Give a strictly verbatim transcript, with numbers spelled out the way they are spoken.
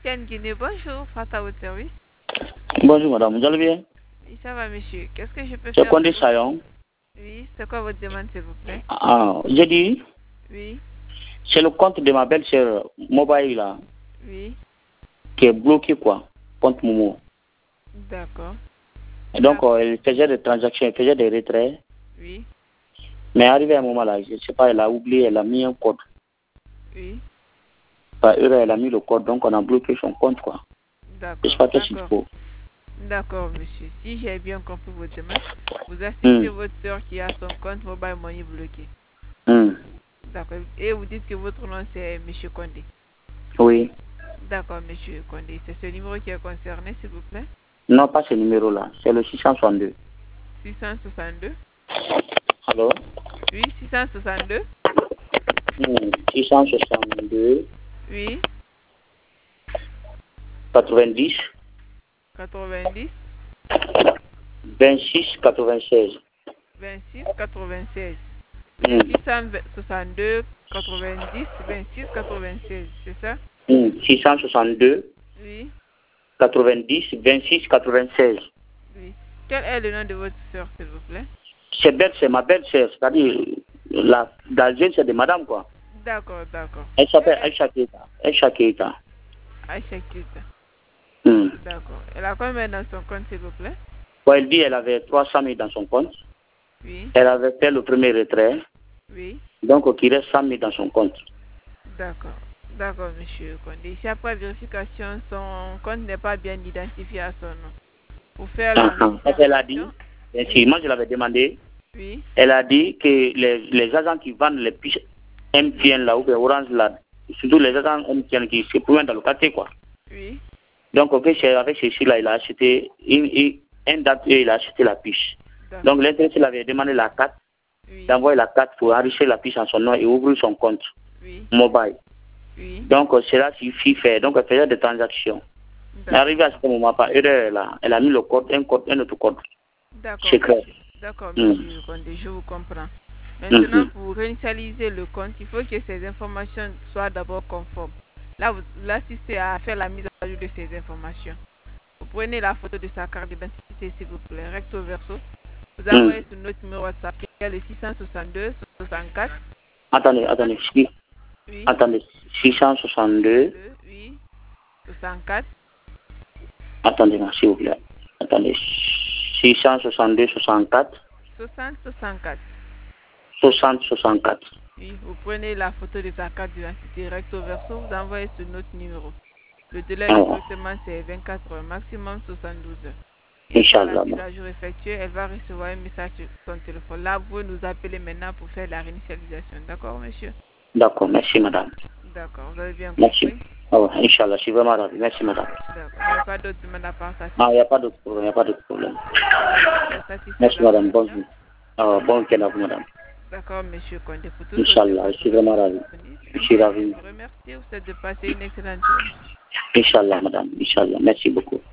Christiane Guinée, bonjour, Fata à votre service. Bonjour madame, vous allez bien? Oui, ça va monsieur. Qu'est-ce que je peux C'est faire? Condé Sayon. Oui, c'est quoi votre demande s'il vous plaît? Ah, j'ai dit, Oui, c'est le compte de ma belle-sœur mobile là, oui, qui est bloqué quoi, compte Momo. d'accord. Et donc euh, elle faisait des transactions, elle faisait des retraits, Oui, mais arrivé à un moment là, je ne sais pas, elle a oublié, elle a mis un code. oui, Par erreur, elle a mis le code, donc on a bloqué son compte quoi. Je d'accord, sais pas qu'est-ce qu'il d'accord. faut. D'accord monsieur. Si j'ai bien compris votre demande, vous assistez Hmm. votre soeur qui a son compte mobile money bloqué. Hmm. D'accord. Et vous dites que votre nom c'est monsieur Condé. Oui. D'accord monsieur Condé. C'est ce numéro qui est concerné s'il vous plaît? Non, pas ce numéro-là, c'est le six cent soixante-deux. six cent soixante-deux. Allô? Oui, six cent soixante-deux. Hmm. six cent soixante-deux, Oui, quatre-vingt-dix, quatre-vingt-dix, vingt-six, quatre-vingt-seize. vingt-six, quatre-vingt-seize. Hmm. six cent soixante-deux, quatre-vingt-dix, vingt-six, quatre-vingt-seize, c'est ça? Hmm. six cent soixante-deux, Oui, quatre-vingt-dix, vingt-six, quatre-vingt-seize. oui. Quel est le nom de votre soeur, s'il vous plaît? C'est belle, c'est ma belle-sœur, c'est-à-dire la d'Algérie, c'est de madame quoi. D'accord, d'accord. Elle s'appelle Aïcha Keita. Aïcha Keita. Aïcha Keita. Hmm. D'accord. Elle a combien dans son compte, s'il vous plaît? Bon, elle dit qu'elle avait trois cent mille dans son compte. Oui, Elle avait fait le premier retrait. oui. Donc, il reste cent mille dans son compte. D'accord. D'accord, monsieur Condé. Si après vérification, son compte n'est pas bien identifié à son nom. Pour faire la Uh-huh. Parce qu'elle a dit, vérification, bien sûr, moi je l'avais demandé, oui, elle a dit que les, les agents qui vendent les puces M T N là, ou bien Orange là, surtout les agents M T N qui se promènent dans le quartier quoi. oui. Donc, ok, c'est avec ceci là, il a acheté une, une, un date et il a acheté la puce. D'accord. Donc, l'intéressé il avait demandé la carte, Oui, d'envoyer la carte pour enrichir la puce en son nom et ouvrir son compte oui, mobile. oui. Donc, euh, cela suffit faire. Donc, elle faisait des transactions. Mais D'accord. arrivé à ce moment, par erreur, elle a, elle a mis le code, un code, un autre code. D'accord, Secret. monsieur. D'accord, Mm. monsieur Condé, je vous comprends. Maintenant, Mhm. pour réinitialiser le compte, il faut que ces informations soient d'abord conformes. Là, vous l'assistez à faire la mise à jour de ces informations. Vous prenez la photo de sa carte d'identité, s'il vous plaît, recto verso. Vous Mm. envoyez sur notre numéro WhatsApp qui est le six cent soixante-deux, soixante-quatre. Attendez, attendez, si- Oui, attendez, six cent soixante-deux, oui, soixante-quatre, attendez, s'il vous plaît. Attendez, six cent soixante-deux, soixante-quatre, soixante, soixante-quatre. soixante, soixante-quatre. Oui, vous prenez la photo de sa carte d'identité recto verso, vous envoyez sur notre numéro. Le délai de Ah, traitement c'est vingt-quatre heures, maximum soixante-douze heures. Et une fois la Inch'Allah. mise à jour effectuée, elle va recevoir un message sur son téléphone. Là, vous pouvez nous appeler maintenant pour faire la réinitialisation. D'accord, monsieur? D'accord, merci madame. D'accord, vous avez bien Merci. compris? Ah ouais, Inch'Allah, je suis vraiment ravi. Merci madame. D'accord, il n'y a pas d'autre demande à partager. Ah, il n'y a pas de problème, il n'y a pas de problème. Vous êtes satisfait de Merci la madame, solution? bonjour. Ah, bon week-end à vous madame. D'accord, monsieur Condé. Pour toute autre Inch'Allah, je suis information, vraiment ravi. Je suis je ravi. vous remercie. Vous souhaite de passer une excellente journée. Inch'Allah madame, Inch'Allah, merci beaucoup.